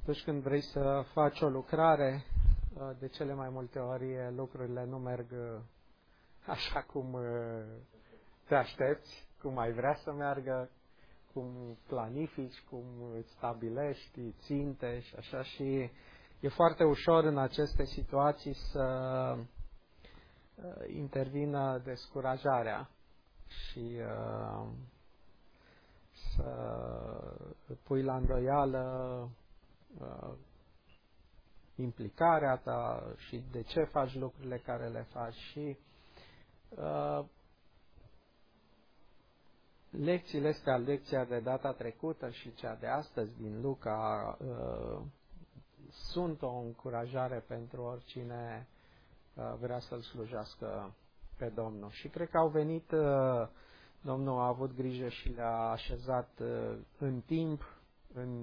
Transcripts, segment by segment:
Atunci când vrei să faci o lucrare, de cele mai multe ori lucrurile nu merg așa cum te aștepți, cum ai vrea să meargă, cum planifici, cum îți stabilești ținte și așa, și e foarte ușor în aceste situații să intervină descurajarea și să pui la îndoială implicarea ta și de ce faci lucrurile care le faci. Și lecțiile astea, lecția de data trecută și cea de astăzi din Luca, sunt o încurajare pentru oricine vrea să-L slujească pe Domnul. Și cred că au venit, Domnul a avut grijă și le-a așezat în timp, în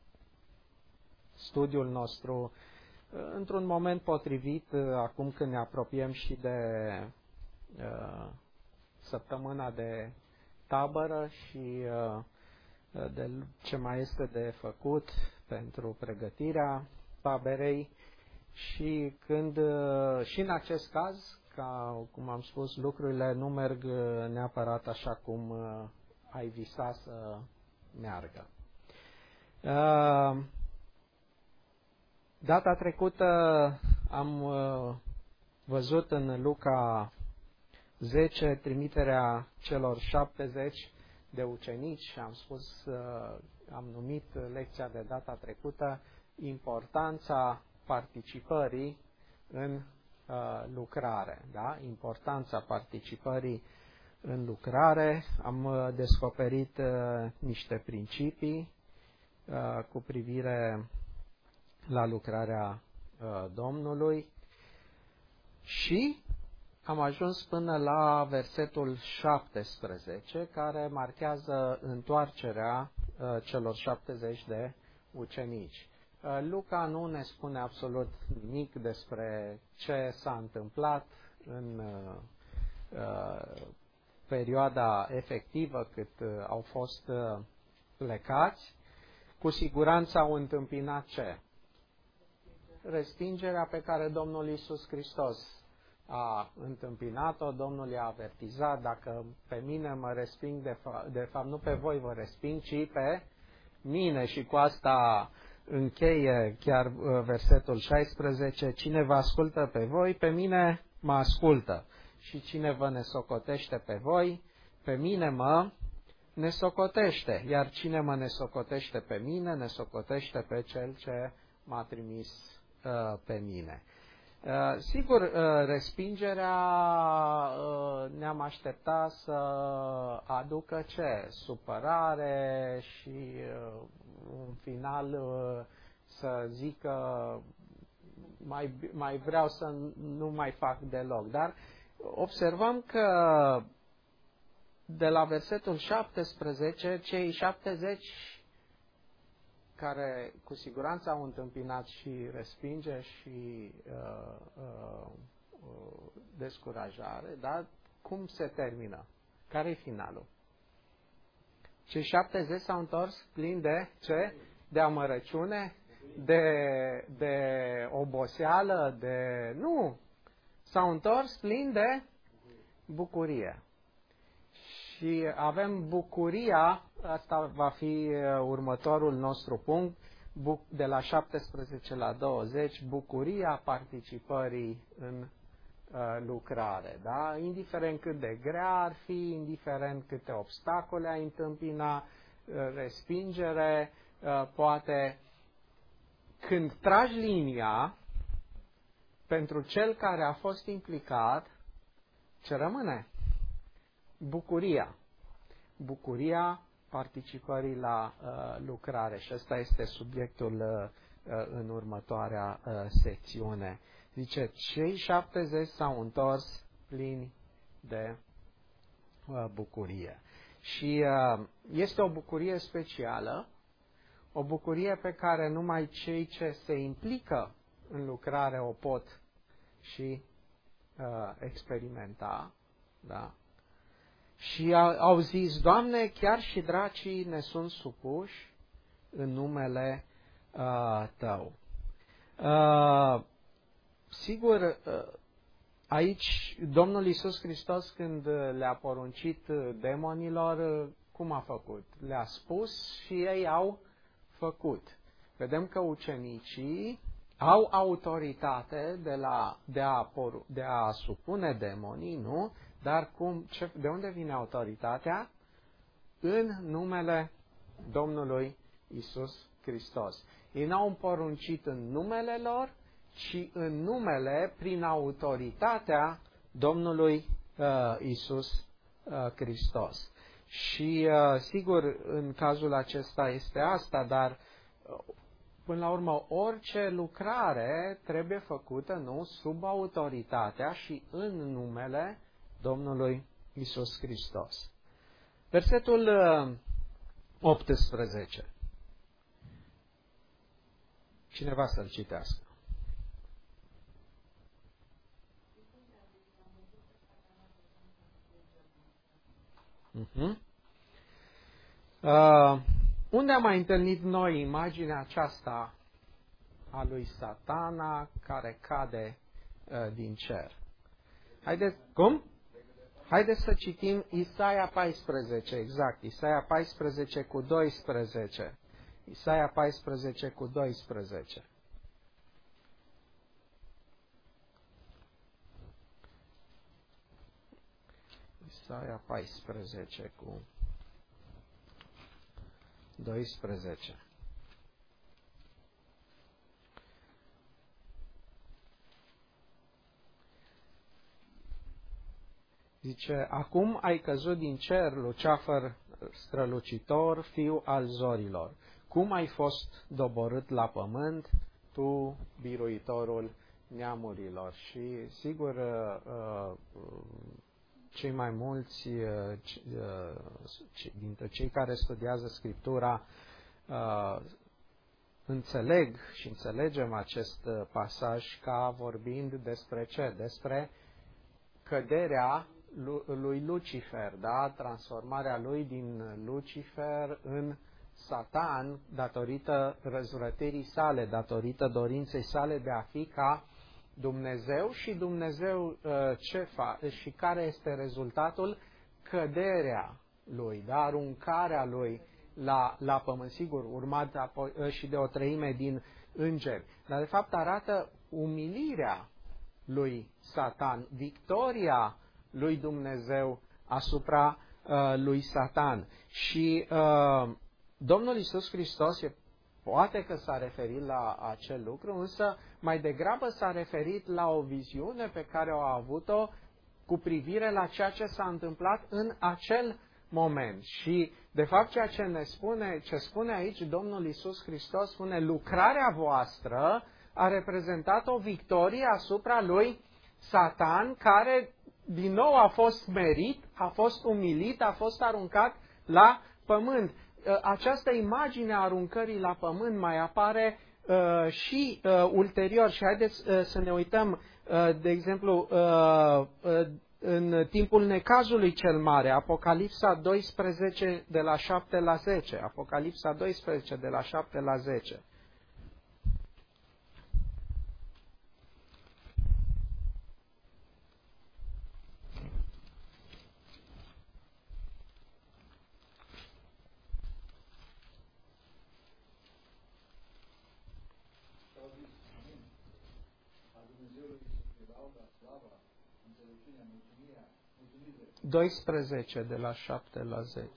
studiul nostru, într-un moment potrivit, acum când ne apropiem și de săptămâna de tabără și de ce mai este de făcut pentru pregătirea taberei, și când și în acest caz, ca cum am spus, lucrurile nu merg neapărat așa cum ai visa să meargă. Data trecută am văzut în Luca 10 trimiterea celor 70 de ucenici și am spus, am numit lecția de data trecută importanța participării în lucrare. Da? Importanța participării în lucrare. Am descoperit niște principii cu privire la lucrarea Domnului și am ajuns până la versetul 17, care marchează întoarcerea celor 70 de ucenici. Luca nu ne spune absolut nimic despre ce s-a întâmplat în perioada efectivă cât au fost plecați. Cu siguranță au întâmpinat ce? Respingerea pe care Domnul Iisus Hristos a întâmpinat-o. Domnul i-a avertizat: dacă pe mine mă resping, de fapt nu pe voi vă resping, ci pe mine. Și cu asta încheie chiar versetul 16: cine vă ascultă pe voi, pe mine mă ascultă. Și cine vă nesocotește pe voi, pe mine mă nesocotește. Iar cine mă nesocotește pe mine, nesocotește pe cel ce m-a trimis pe mine. Sigur, respingerea ne-am așteptat să aducă ce? Supărare și în final să zică mai vreau să nu mai fac deloc. Dar observăm că de la versetul 17, cei 70 care cu siguranță au întâmpinat și respingere și descurajare, dar cum se termină? Care e finalul? Cei 70 s-au întors plini de ce? De amărăciune? De oboseală? Nu! S-au întors plini de bucurie. Și avem bucuria, asta va fi următorul nostru punct, de la 17 la 20, bucuria participării în lucrare. Da? Indiferent cât de grea ar fi, indiferent câte obstacole ai întâmpina, respingere, poate când tragi linia pentru cel care a fost implicat, ce rămâne? Bucuria. Bucuria participării la lucrare. Și ăsta este subiectul în următoarea secțiune. Zice, cei 70 s-au întors plini de bucurie. Și este o bucurie specială, o bucurie pe care numai cei ce se implică în lucrare o pot și experimenta. Da? Și au zis, Doamne, chiar și dracii ne sunt supuși în numele tău. Sigur, aici Domnul Iisus Hristos, când le-a poruncit demonilor, cum a făcut? Le-a spus și ei au făcut. Vedem că ucenicii au autoritate de a supune demonii, nu? Dar de unde vine autoritatea? În numele Domnului Iisus Hristos. Ei n-au poruncit în numele lor, ci în numele, prin autoritatea Domnului Iisus Hristos. Și sigur, în cazul acesta este asta, dar până la urmă orice lucrare trebuie făcută, nu, sub autoritatea și în numele Domnului Iisus Hristos. Versetul 18. Cineva să-l citească. Unde am mai întâlnit noi imaginea aceasta a lui Satana care cade din cer? Haideți să citim Isaia 14, exact, Isaia 14 cu 12. Isaia 14 cu 12. Isaia 14 cu 12. Zice, acum ai căzut din cer, luceafăr strălucitor, fiu al zorilor. Cum ai fost doborât la pământ, tu, biruitorul neamurilor. Și, sigur, cei mai mulți dintre cei care studiază Scriptura înțeleg și înțelegem acest pasaj ca vorbind despre ce? Despre căderea lui Lucifer, da? Transformarea lui din Lucifer în Satan datorită răzvrătirii sale, datorită dorinței sale de a fi ca Dumnezeu și Dumnezeu și care este rezultatul? Căderea lui, da? Aruncarea lui la pământ, sigur, urmat apoi și de o treime din îngeri. Dar de fapt arată umilirea lui Satan, victoria lui Dumnezeu asupra lui Satan. Și Domnul Iisus Hristos poate că s-a referit la acel lucru, însă mai degrabă s-a referit la o viziune pe care o a avut-o cu privire la ceea ce s-a întâmplat în acel moment. Și, de fapt, ceea ce spune aici Domnul Iisus Hristos, spune, lucrarea voastră a reprezentat o victorie asupra lui Satan, care, din nou, a fost smerit, a fost umilit, a fost aruncat la pământ. Această imagine a aruncării la pământ mai apare și ulterior. Și haideți să ne uităm, de exemplu, în timpul necazului cel mare, Apocalipsa 12 de la 7 la 10. Apocalipsa 12 de la 7 la 10. Mulțumire. 12 de la 7 la 10.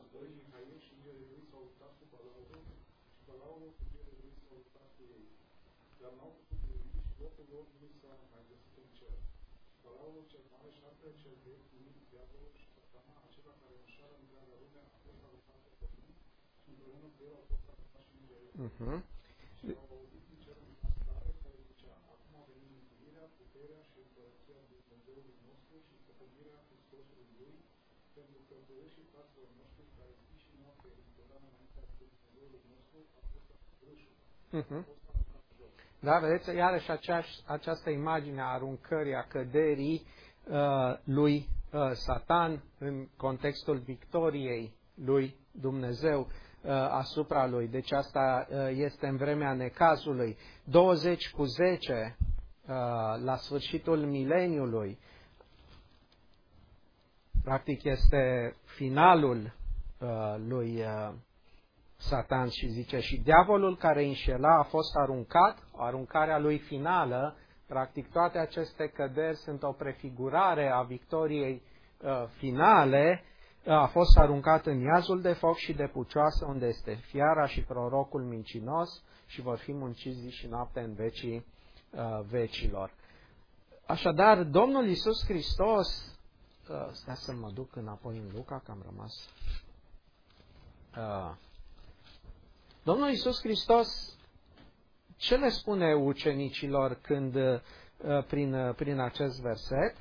Da, vedeți, iarăși această imagine a aruncării, a căderii lui Satan în contextul victoriei lui Dumnezeu. asupra lui. Deci asta este în vremea necazului. 20:10 la sfârșitul mileniului. Practic este finalul lui Satan și zice, și diavolul care înșela a fost aruncat, aruncarea lui finală. Practic toate aceste căderi sunt o prefigurare a victoriei finale. A fost aruncat în iazul de foc și de pucioasă, unde este fiara și prorocul mincinos, și vor fi munciți zi și noapte în vecii vecilor. Așadar, Domnul Iisus Hristos, stai să mă duc înapoi în Luca, că am rămas. Domnul Iisus Hristos, ce le spune ucenicilor când, prin acest verset?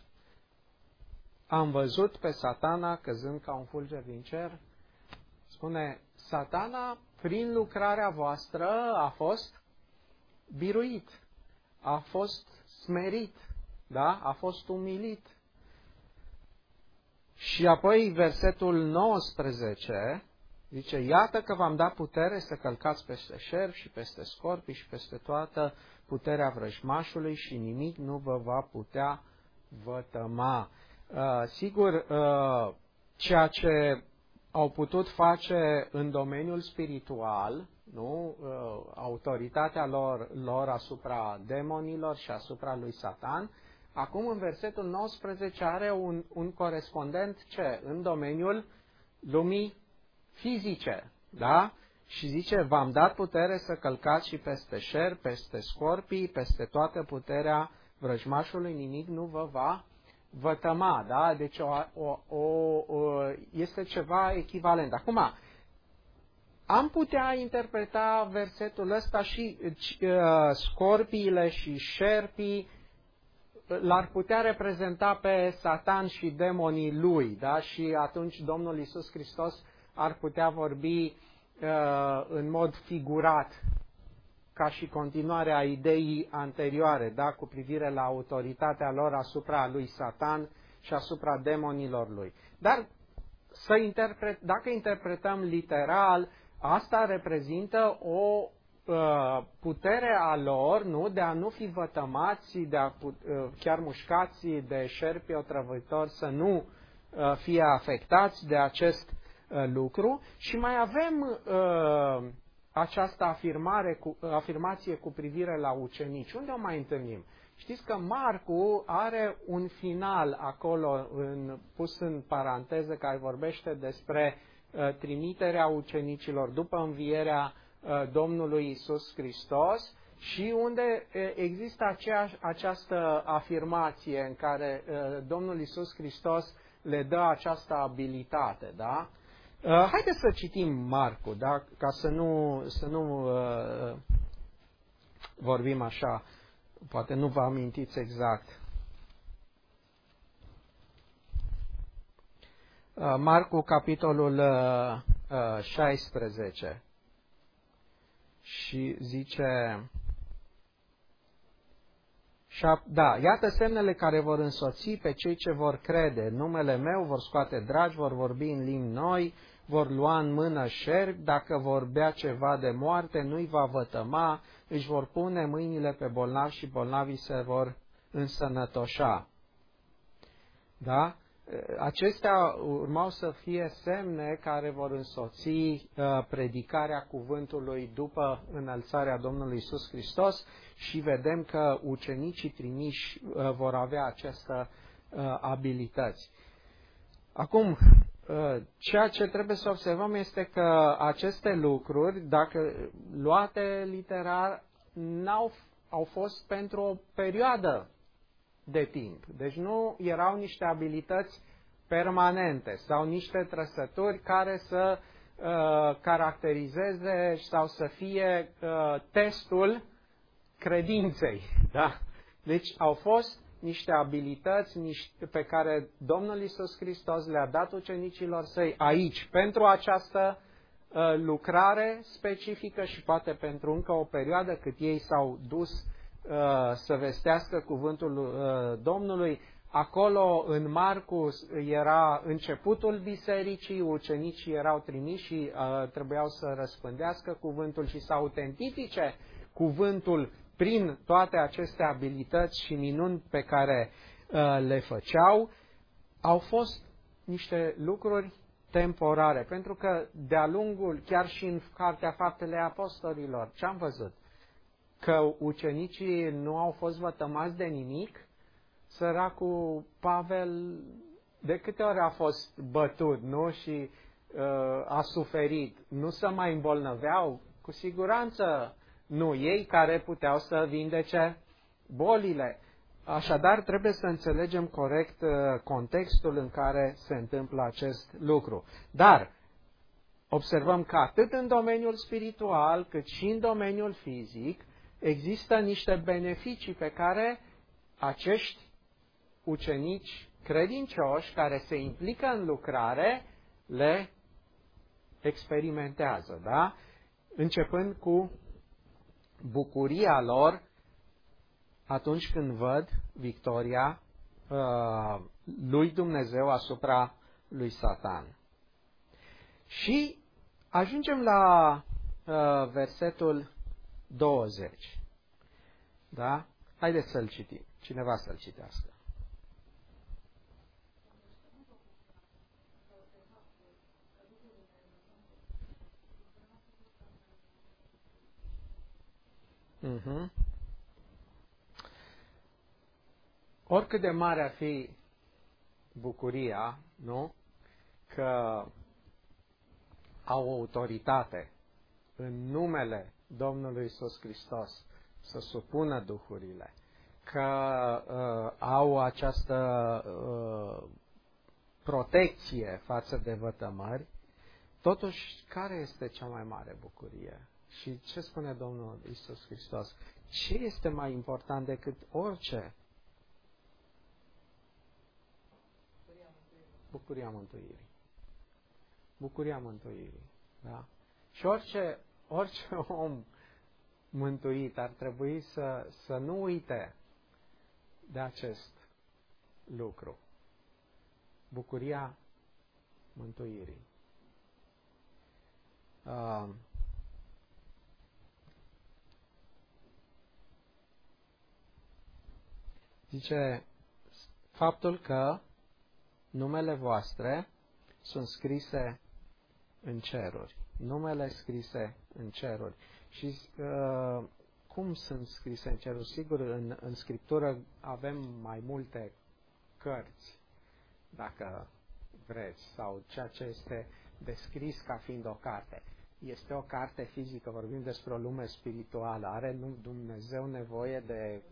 Am văzut pe Satana căzând ca un fulger din cer. Spune, Satana, prin lucrarea voastră, a fost biruit, a fost smerit, da? A fost umilit. Și apoi versetul 19 zice, iată că v-am dat putere să călcați peste șerpi și peste scorpii și peste toată puterea vrăjmașului și nimic nu vă va putea vătăma. Sigur, ceea ce au putut face în domeniul spiritual, nu? Autoritatea lor asupra demonilor și asupra lui Satan, acum în versetul 19 are un corespondent ce? În domeniul lumii fizice, da? Și zice, v-am dat putere să călcați și peste șerpi, peste scorpii, peste toată puterea vrăjmașului, nimic nu vă va vătăma, da? Deci este ceva echivalent. Acum, am putea interpreta versetul ăsta și scorpiile și șerpii l-ar putea reprezenta pe Satan și demonii lui, da? Și atunci Domnul Iisus Hristos ar putea vorbi în mod figurat, ca și continuare a ideii anterioare, da? Cu privire la autoritatea lor asupra lui Satan și asupra demonilor lui. Dar dacă interpretăm literal, asta reprezintă o putere a lor, nu? De a nu fi vătămați, de a chiar mușcați de șerpi otrăvitori, să nu fie afectați de acest lucru. Și mai avem această afirmație cu privire la ucenici. Unde o mai întâlnim? Știți că Marcu are un final acolo pus în paranteză care vorbește despre trimiterea ucenicilor după învierea Domnului Iisus Hristos și unde există această afirmație în care Domnul Iisus Hristos le dă această abilitate, da? Haideți să citim Marcu, da? Ca să nu vorbim așa, poate nu vă amintiți exact. Marcu, capitolul 16. Și zice, da, iată semnele care vor însoți pe cei ce vor crede. Numele meu vor scoate dragi, vor vorbi în limbi noi, vor lua în mână șerpi, dacă vor bea ceva de moarte, nu-i va vătăma, își vor pune mâinile pe bolnavi și bolnavii se vor însănătoșa. Da? Acestea urmau să fie semne care vor însoți predicarea cuvântului după înălțarea Domnului Iisus Hristos și vedem că ucenicii trimiși vor avea aceste abilități. Acum, ceea ce trebuie să observăm este că aceste lucruri, dacă luate literar, au fost pentru o perioadă de timp. Deci nu erau niște abilități permanente sau niște trăsături care să caracterizeze sau să fie testul credinței. Da? Deci au fost niște abilități pe care Domnul Iisus Hristos le-a dat ucenicilor săi aici pentru această lucrare specifică și poate pentru încă o perioadă cât ei s-au dus să vestească cuvântul Domnului. acolo în Marcu era începutul bisericii, ucenicii erau trimiși și trebuiau să răspândească cuvântul și să autentifice cuvântul prin toate aceste abilități și minuni pe care le făceau. Au fost niște lucruri temporare, pentru că de-a lungul, chiar și în Cartea Faptele Apostolilor, ce am văzut? Că ucenicii nu au fost vătămați de nimic. Săracul Pavel de câte ori a fost bătut, nu? Și a suferit. Nu se mai îmbolnăveau? Cu siguranță nu. Ei care puteau să vindece bolile. Așadar, trebuie să înțelegem corect contextul în care se întâmplă acest lucru. Dar observăm că atât în domeniul spiritual, cât și în domeniul fizic, există niște beneficii pe care acești ucenici credincioși care se implică în lucrare le experimentează, da? Începând cu bucuria lor atunci când văd victoria lui Dumnezeu asupra lui Satan. Și ajungem la versetul 20. Da? Haideți să-l citim. Cineva să-l citească. Oricât de mare ar fi bucuria, nu? Că au autoritate în numele Domnului Iisus Hristos să supună duhurile, că au această protecție față de vătămări, totuși, care este cea mai mare bucurie? Și ce spune Domnul Iisus Hristos? Ce este mai important decât orice? Bucuria mântuirii. Bucuria mântuirii. Da? Și orice om mântuit ar trebui să nu uite de acest lucru. Bucuria mântuirii. Zice faptul că numele voastre sunt scrise în ceruri. Numele scrise în ceruri. Și cum sunt scrise în ceruri? Sigur, în Scriptură avem mai multe cărți, dacă vreți, sau ceea ce este descris ca fiind o carte. Este o carte fizică, vorbim despre o lume spirituală. Are Dumnezeu nevoie de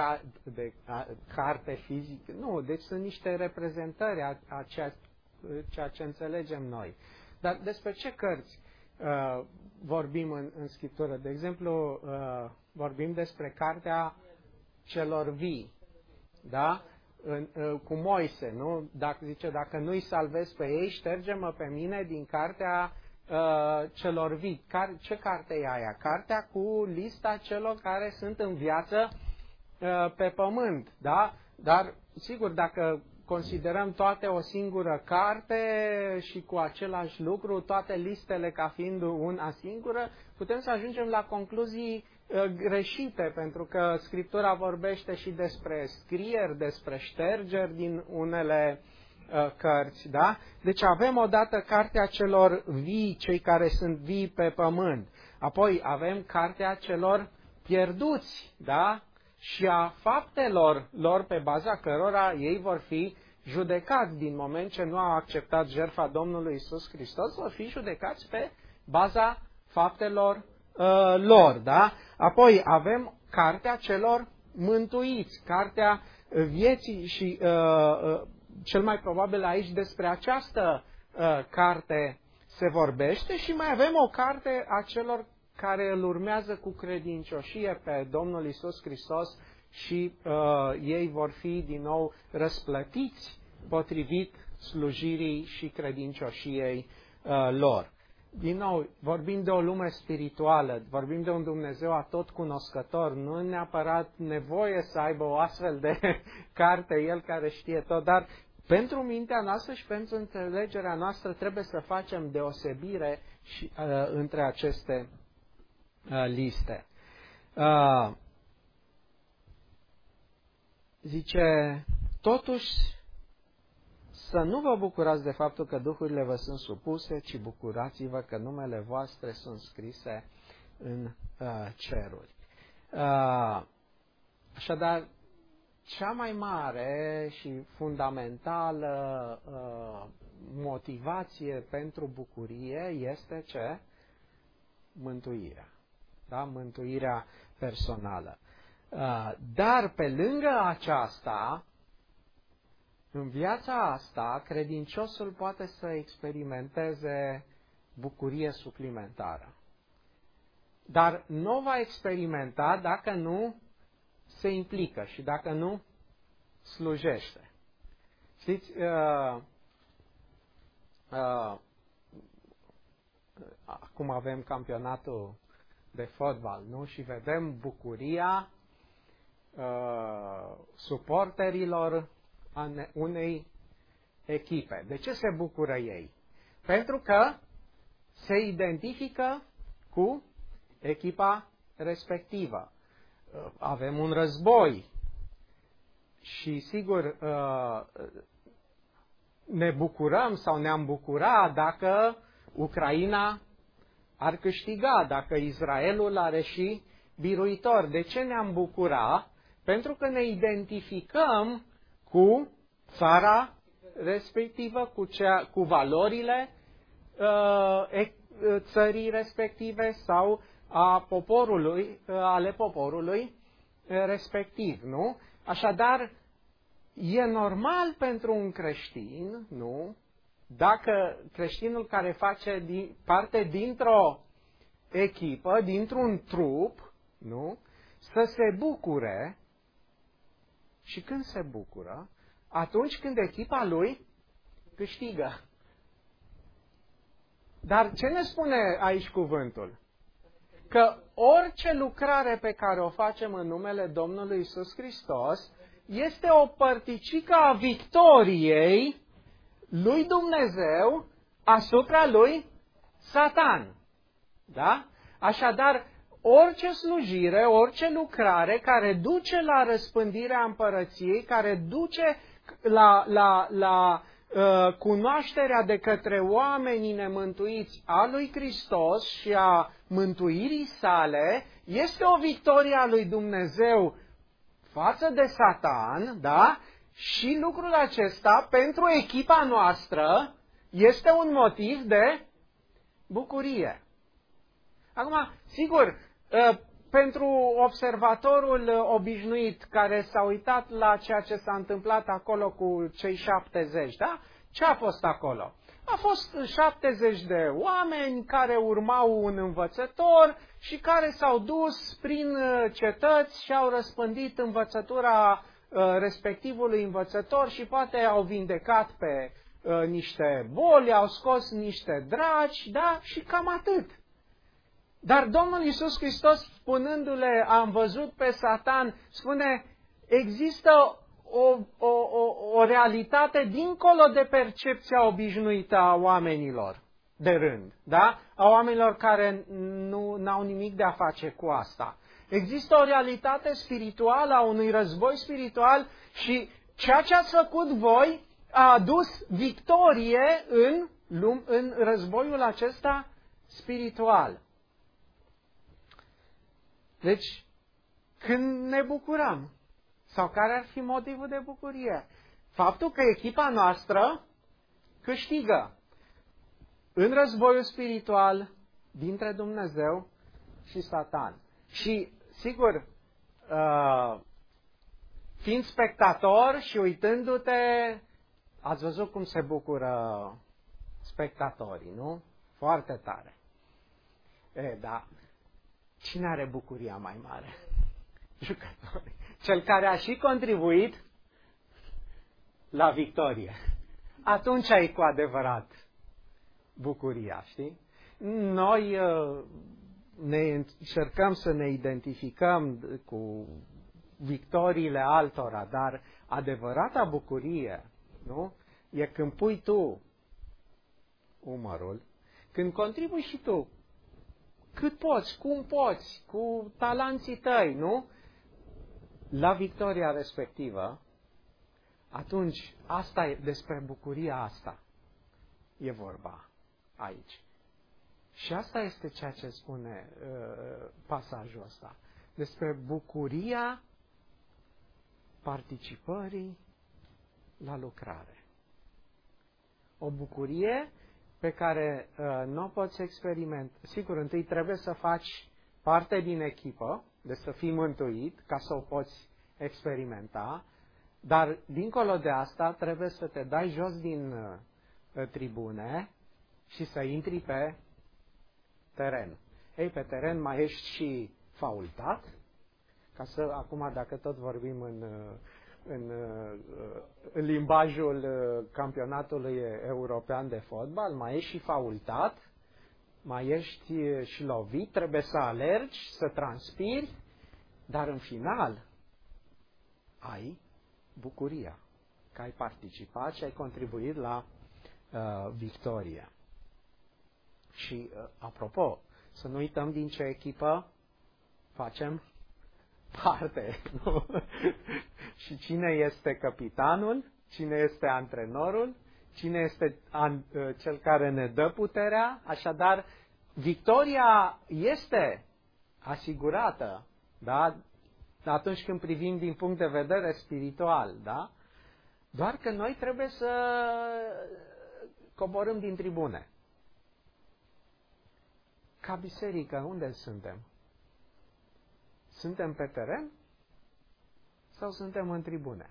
carte fizică? Nu, deci sunt niște reprezentări a ceea ce înțelegem noi. Dar despre ce cărți vorbim în Scriptură? De exemplu, vorbim despre cartea celor vii, da? Cu Moise, nu? Dacă nu-i salvezi pe ei, șterge-mă pe mine din cartea celor vii. Ce carte e aia? Cartea cu lista celor care sunt în viață pe pământ, da? Dar, sigur, dacă considerăm toate o singură carte și cu același lucru, toate listele ca fiind una singură, putem să ajungem la concluzii greșite, pentru că Scriptura vorbește și despre scrieri, despre ștergeri din unele cărți, da? Deci avem odată cartea celor vii, cei care sunt vii pe pământ. Apoi avem cartea celor pierduți, da? Și a faptelor lor pe baza cărora ei vor fi judecați din moment ce nu au acceptat jertfa Domnului Iisus Hristos, vor fi judecați pe baza faptelor lor, da? Apoi avem cartea celor mântuiți, cartea vieții și cel mai probabil aici despre această carte se vorbește și mai avem o carte a celor care îl urmează cu credincioșie pe Domnul Iisus Hristos și ei vor fi din nou răsplătiți potrivit slujirii și credincioșiei lor. din nou, vorbim de o lume spirituală, vorbim de un Dumnezeu atotcunoscător, nu neapărat nevoie să aibă o astfel de carte, El care știe tot, dar pentru mintea noastră și pentru înțelegerea noastră trebuie să facem deosebire și, între aceste liste. Zice, totuși să nu vă bucurați de faptul că duhurile vă sunt supuse, ci bucurați-vă că numele voastre sunt scrise în ceruri. Așadar, cea mai mare și fundamentală motivație pentru bucurie este ce? Mântuirea. Da? Mântuirea personală. Dar pe lângă aceasta, în viața asta, credinciosul poate să experimenteze bucurie suplimentară. Dar nu o va experimenta dacă nu se implică și dacă nu slujește. Știți, acum avem campionatul de fotbal, nu? Și vedem bucuria suporterilor unei echipe. De ce se bucură ei? Pentru că se identifică cu echipa respectivă. Avem un război și sigur ne bucurăm sau ne-am bucurat dacă Ucraina ar câștiga, dacă Israelul are ieși biruitor. De ce ne-am bucurat? Pentru că ne identificăm cu țara respectivă, cu valorile țării respective sau ale poporului respectiv, nu? Așadar, e normal pentru un creștin, nu? Dacă creștinul care face parte dintr-o echipă, dintr-un trup, nu? Să se bucure. Și când se bucură? Atunci când echipa lui câștigă. Dar ce ne spune aici cuvântul? Că orice lucrare pe care o facem în numele Domnului Iisus Hristos este o părticică a victoriei lui Dumnezeu asupra lui Satan. Da? Așadar, orice slujire, orice lucrare care duce la răspândirea împărăției, care duce la cunoașterea de către oamenii nemântuiți a lui Hristos și a mântuirii sale, este o victorie a lui Dumnezeu față de Satan, da? Și lucrul acesta, pentru echipa noastră, este un motiv de bucurie. Acum, sigur, pentru observatorul obișnuit care s-a uitat la ceea ce s-a întâmplat acolo cu cei 70, da? Ce a fost acolo? A fost 70 de oameni care urmau un învățător și care s-au dus prin cetăți și au răspândit învățătura respectivului învățător și poate au vindecat pe niște boli, au scos niște draci, da? Și cam atât. Dar Domnul Iisus Hristos, spunându-le, am văzut pe Satan, spune, există o realitate dincolo de percepția obișnuită a oamenilor de rând, da? A oamenilor care nu au nimic de a face cu asta. Există o realitate spirituală, a unui război spiritual și ceea ce ați făcut voi a adus victorie în războiul acesta spiritual. Deci, când ne bucurăm, sau care ar fi motivul de bucurie? Faptul că echipa noastră câștigă în războiul spiritual dintre Dumnezeu și Satan. Și, sigur, fiind spectator și uitându-te, ați văzut cum se bucură spectatorii, nu? Foarte tare. Da. Cine are bucuria mai mare? Jucătorii. Cel care a și contribuit la victorie. Atunci ai cu adevărat bucuria, știi? Noi ne încercăm să ne identificăm cu victoriile altora, dar adevărata bucurie, nu? E când pui tu umărul, când contribui și tu, cât poți, cum poți, cu talanții tăi, nu? La victoria respectivă, atunci asta e, despre bucuria asta e vorba aici. Și asta este ceea ce spune pasajul ăsta. Despre bucuria participării la lucrare. O bucurie pe care nu o poți experimenta. Sigur, întâi trebuie să faci parte din echipă, de să fii mântuit, ca să o poți experimenta, dar dincolo de asta trebuie să te dai jos din tribune și să intri pe teren. Ei, pe teren mai ești și faultat, ca să, acum dacă tot vorbim în limbajul campionatului european de fotbal, mai ești și faultat, mai ești și lovit, trebuie să alergi, să transpiri, dar în final ai bucuria că ai participat și ai contribuit la victorie. Și, apropo, să nu uităm din ce echipă facem parte. Nu? Și cine este capitanul, cine este antrenorul, cine este cel care ne dă puterea. Așadar, victoria este asigurată, da? Atunci când privim din punct de vedere spiritual, da? Doar că noi trebuie să coborâm din tribune. Ca biserică, unde suntem? Suntem pe teren sau suntem în tribune?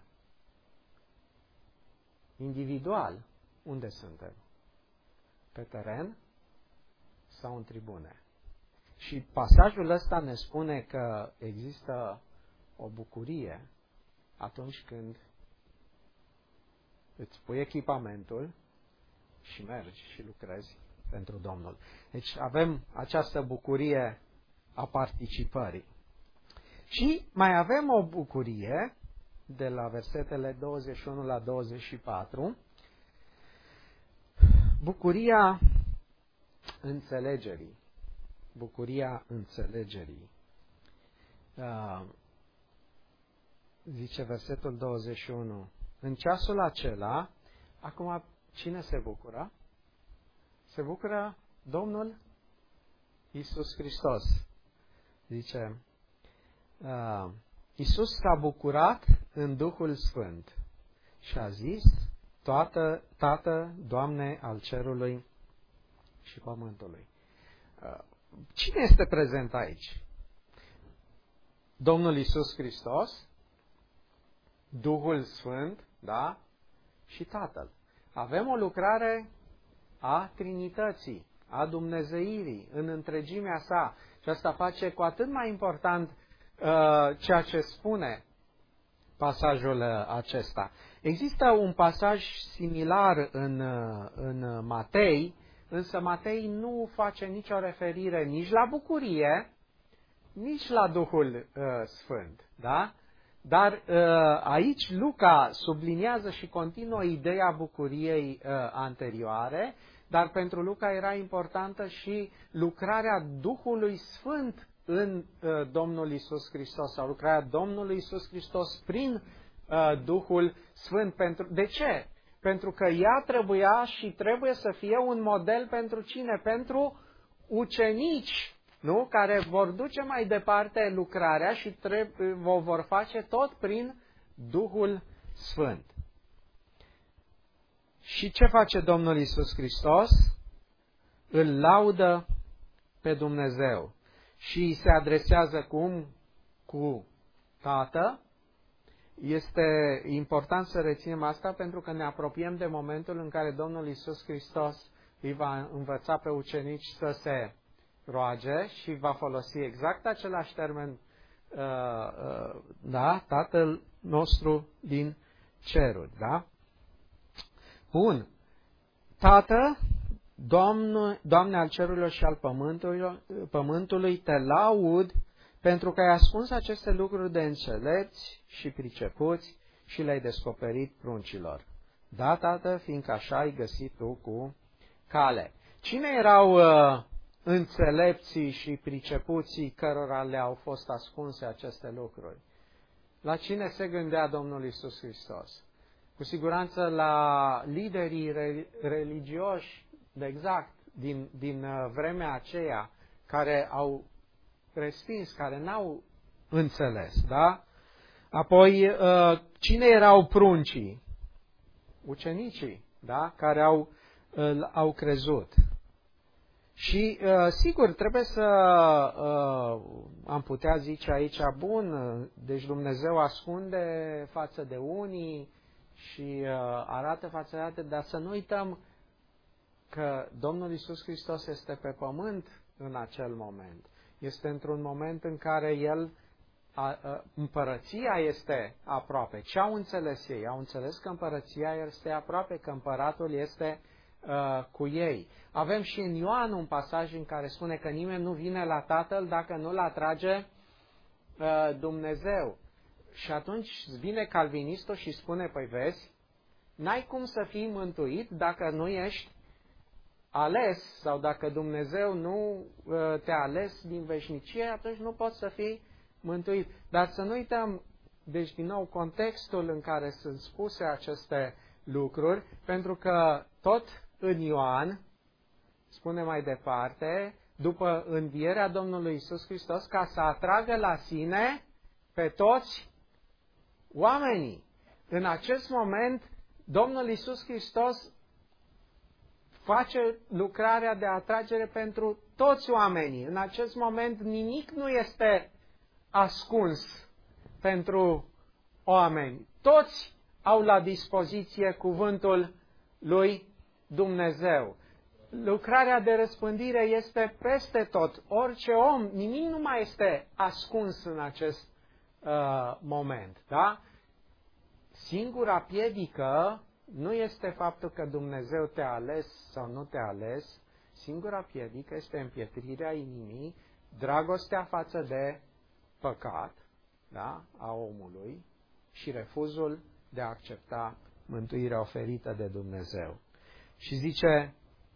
Individual, unde suntem? Pe teren sau în tribune? Și pasajul ăsta ne spune că există o bucurie atunci când îți pui echipamentul și mergi și lucrezi pentru Domnul. Deci avem această bucurie a participării. Și mai avem o bucurie de la versetele 21 la 24, bucuria înțelegerii. Bucuria înțelegerii. Zice versetul 21. În ceasul acela, acum cine se bucură? Se bucură Domnul Iisus Hristos. Zice, Iisus s-a bucurat în Duhul Sfânt și a zis, Tată, Doamne al cerului și pământului. Cine este prezent aici? Domnul Iisus Hristos, Duhul Sfânt, da? Și Tatăl. Avem o lucrare a Trinității, a Dumnezeirii, în întregimea sa. Și asta face cu atât mai important ceea ce spune pasajul acesta. Există un pasaj similar în Matei, însă Matei nu face nicio referire nici la bucurie, nici la Duhul Sfânt. Da? Dar aici Luca subliniază și continuă ideea bucuriei anterioare, dar pentru Luca era importantă și lucrarea Duhului Sfânt în Domnul Iisus Hristos, sau lucrarea Domnului Iisus Hristos prin Duhul Sfânt. De ce? Pentru că ea trebuia și trebuie să fie un model pentru cine? Pentru ucenici, nu? Care vor duce mai departe lucrarea și o vor face tot prin Duhul Sfânt. Și ce face Domnul Iisus Hristos? Îl laudă pe Dumnezeu și se adresează cu Tată. Este important să reținem asta pentru că ne apropiem de momentul în care Domnul Iisus Hristos îi va învăța pe ucenici să se roage și va folosi exact același termen, da? Tatăl nostru din ceruri, da? Bun. Tată, Doamne al cerurilor și al pământului, te laud pentru că ai ascuns aceste lucruri de înțelepți și pricepuți și le-ai descoperit pruncilor. Da, Tată, fiindcă așa ai găsit tu cu cale. Cine erau înțelepții și pricepuții cărora le-au fost ascunse aceste lucruri? La cine se gândea Domnul Iisus Hristos? Cu siguranță la liderii religioși, exact, din vremea aceea, care au respins, care n-au înțeles, da? Apoi, cine erau pruncii? Ucenicii, da? Care au crezut. Și, sigur, trebuie să am putea zice aici, bun, deci Dumnezeu ascunde față de unii și arată față de alții, dar să nu uităm că Domnul Iisus Hristos este pe pământ în acel moment. Este într-un moment în care El, împărăția este aproape. Ce au înțeles ei? Au înțeles că împărăția este aproape, că împăratul este cu ei. Avem și în Ioan un pasaj în care spune că nimeni nu vine la Tatăl dacă nu-l atrage Dumnezeu. Și atunci vine calvinistul și spune, păi vezi, n-ai cum să fii mântuit dacă nu ești ales sau dacă Dumnezeu nu te-a ales din veșnicie, atunci nu poți să fii mântuit. Dar să nu uităm, deci din nou, contextul în care sunt spuse aceste lucruri, pentru că tot în Ioan, spune mai departe, după învierea Domnului Iisus Hristos, ca să atragă la sine pe toți oamenii. În acest moment, Domnul Iisus Hristos face lucrarea de atragere pentru toți oamenii. În acest moment nimic nu este ascuns pentru oameni. Toți au la dispoziție cuvântul lui Dumnezeu. Lucrarea de răspândire este peste tot. Orice om, nimic nu mai este ascuns în acest moment. Da? Singura piedică nu este faptul că Dumnezeu te-a ales sau nu te-a ales. Singura piedică este împietrirea inimii, dragostea față de păcat, da, a omului și refuzul de a accepta mântuirea oferită de Dumnezeu. Și zice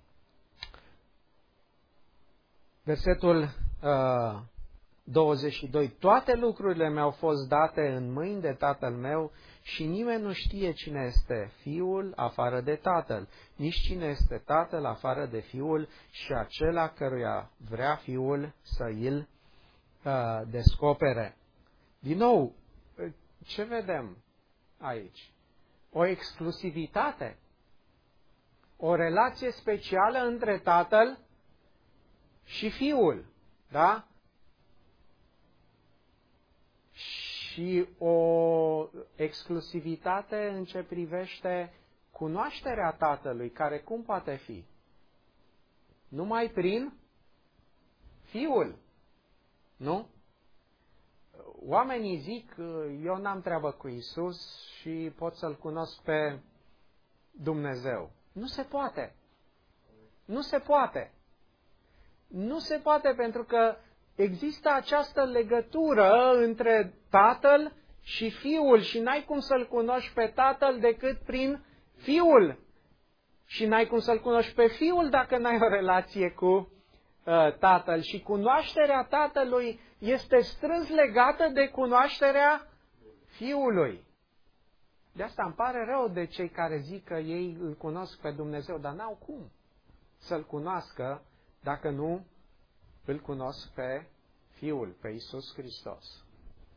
versetul 22, toate lucrurile mi-au fost date în mâini de Tatăl meu și nimeni nu știe cine este Fiul afară de Tatăl, nici cine este Tatăl afară de Fiul și acela căruia vrea Fiul să îl descopere. Din nou, ce vedem aici? O exclusivitate, o relație specială între Tatăl și Fiul, da? Și o exclusivitate în ce privește cunoașterea Tatălui, care cum poate fi? Numai prin Fiul, nu? Oamenii zic, eu n-am treabă cu Isus și pot să-L cunosc pe Dumnezeu. Nu se poate. Nu se poate. Nu se poate pentru că există această legătură între Tatăl și Fiul și n-ai cum să-L cunoști pe Tatăl decât prin Fiul. Și n-ai cum să-L cunoști pe Fiul dacă n-ai o relație cu Tatăl. Și cunoașterea Tatălui este strâns legată de cunoașterea Fiului. De asta îmi pare rău de cei care zic că ei îl cunosc pe Dumnezeu, dar n-au cum să-L cunoască dacă nu îl cunosc pe Fiul, pe Iisus Hristos.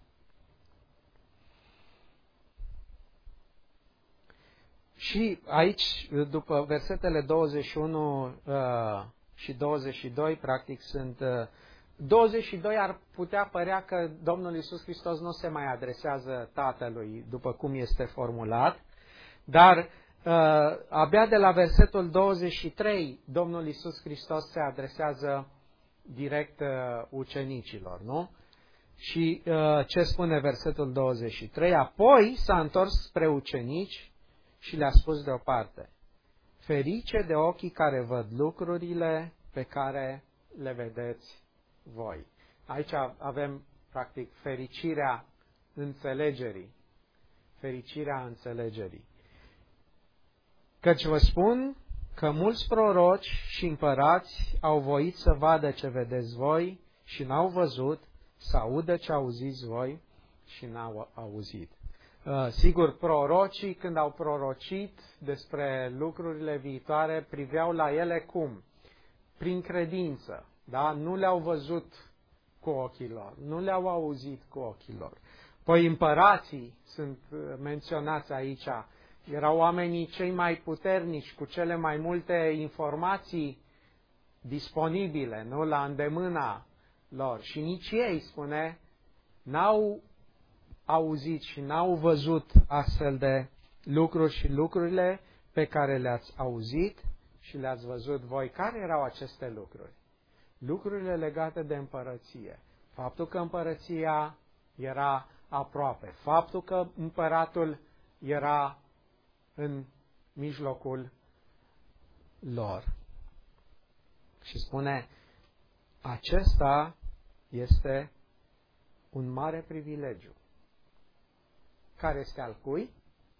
Și aici, după versetele 21 și 22, practic sunt 22 ar putea părea că Domnul Iisus Hristos nu se mai adresează Tatălui după cum este formulat, dar abia de la versetul 23 Domnul Iisus Hristos se adresează direct ucenicilor, nu? Și ce spune versetul 23? Apoi s-a întors spre ucenici și le-a spus deoparte: Ferice de ochii care văd lucrurile pe care le vedeți voi. Aici avem, practic, fericirea înțelegerii. Fericirea înțelegerii. Căci vă spun că mulți proroci și împărați au voit să vadă ce vedeți voi și n-au văzut, să audă ce auziți voi și n-au auzit. Sigur, prorocii, când au prorocit despre lucrurile viitoare, priveau la ele cum? Prin credință. Da? Nu le-au văzut cu ochii lor, nu le-au auzit cu ochii lor. Păi împărații sunt menționați aici. Erau oamenii cei mai puternici, cu cele mai multe informații disponibile, nu, la îndemâna lor. Și nici ei, spune, n-au auzit și n-au văzut astfel de lucruri și lucrurile pe care le-ați auzit și le-ați văzut voi. Care erau aceste lucruri? Lucrurile legate de împărăție. Faptul că împărăția era aproape. Faptul că împăratul era în mijlocul lor. Și spune, acesta este un mare privilegiu. Care este al cui?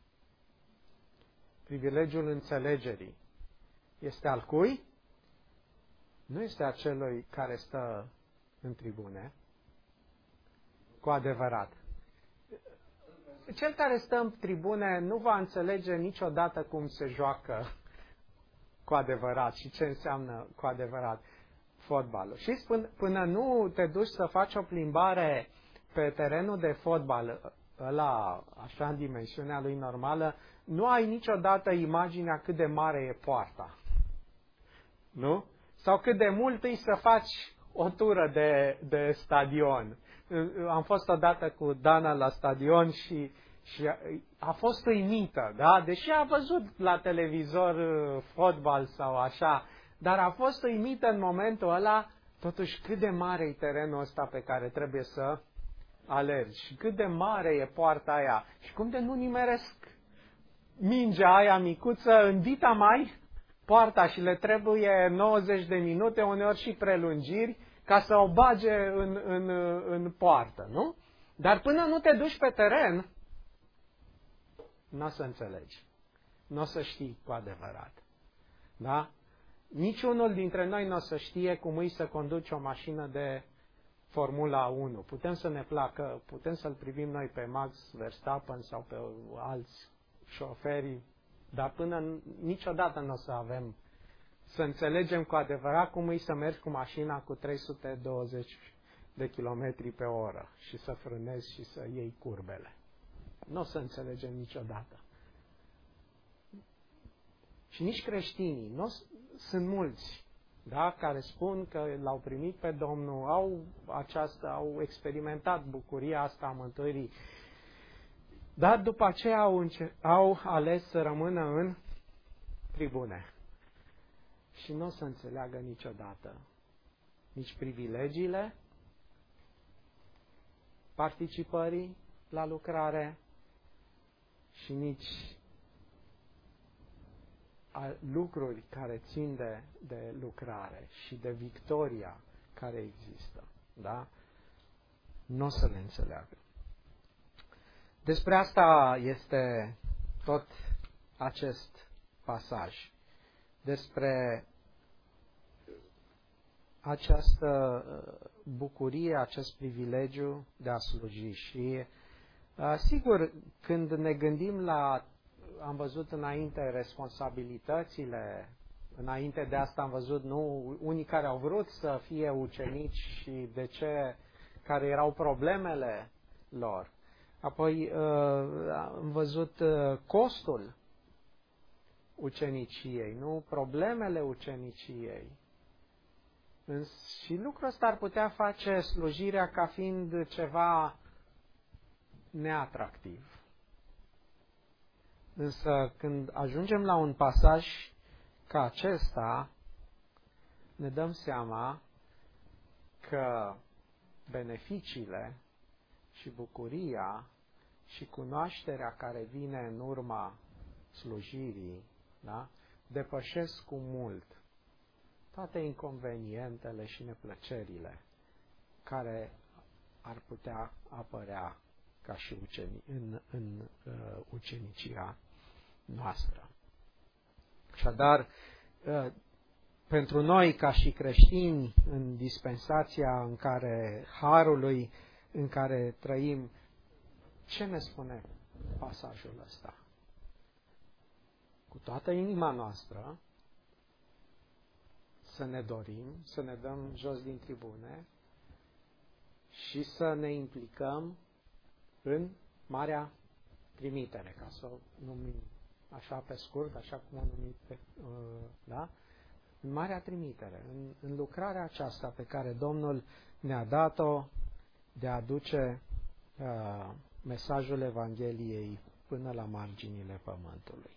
Privilegiul înțelegerii. Este al cui? Nu este a celui care stă în tribune, cu adevărat. Cel care stă în tribune nu va înțelege niciodată cum se joacă cu adevărat și ce înseamnă cu adevărat fotbalul. Și până nu te duci să faci o plimbare pe terenul de fotbal, ăla așa în dimensiunea lui normală, nu ai niciodată imaginea cât de mare e poarta. Nu? Sau cât de mult îi să faci o tură de stadion. Am fost odată cu Dana la stadion și a fost uimită, da? Deși a văzut la televizor fotbal sau așa, dar a fost uimită în momentul ăla, totuși cât de mare e terenul ăsta pe care trebuie să alergi și cât de mare e poarta aia și cum de nu nimeresc mingea aia micuță în dita mai poarta și le trebuie 90 de minute, uneori și prelungiri, ca să o bage în poartă, nu? Dar până nu te duci pe teren, nu o să înțelegi. Nu o să știi cu adevărat. Da? Niciunul dintre noi nu o să știe cum îi să conduci o mașină de Formula 1. Putem să ne placă, putem să-l privim noi pe Max Verstappen sau pe alți șoferi, dar până niciodată nu o să avem, să înțelegem cu adevărat cum îi să mergi cu mașina cu 320 de kilometri pe oră și să frânezi și să iei curbele. Nu o să înțelegem niciodată. Și nici creștinii, sunt mulți, da, care spun că l-au primit pe Domnul, au experimentat bucuria asta a mântuirii, dar după aceea au ales să rămână în tribune. Și nu o să înțeleagă niciodată nici privilegiile participării la lucrare și nici lucruri care țin de lucrare și de victoria care există. Da? Nu o să le înțeleagă. Despre asta este tot acest pasaj. Despre această bucurie, acest privilegiu de a sluji. Și sigur, când ne gândim la, am văzut înainte responsabilitățile, înainte de asta am văzut unii care au vrut să fie ucenici și de ce, care erau problemele lor. Apoi am văzut costul uceniciei, nu? Problemele uceniciei. Și lucrul ăsta ar putea face slujirea ca fiind ceva neatractiv. Însă când ajungem la un pasaj ca acesta, ne dăm seama că beneficiile și bucuria și cunoașterea care vine în urma slujirii, da? depășesc cu mult toate inconvenientele și neplăcerile care ar putea apărea ca și în ucenicia noastră. Așadar, pentru noi ca și creștini în dispensația în care harului în care trăim, ce ne spune pasajul ăsta? Cu toată inima noastră să ne dorim, să ne dăm jos din tribune și să ne implicăm în marea trimitere, ca să o numim așa pe scurt, așa cum o numim, da? În marea trimitere, în lucrarea aceasta pe care Domnul ne-a dat-o de a aduce mesajul Evangheliei până la marginile pământului.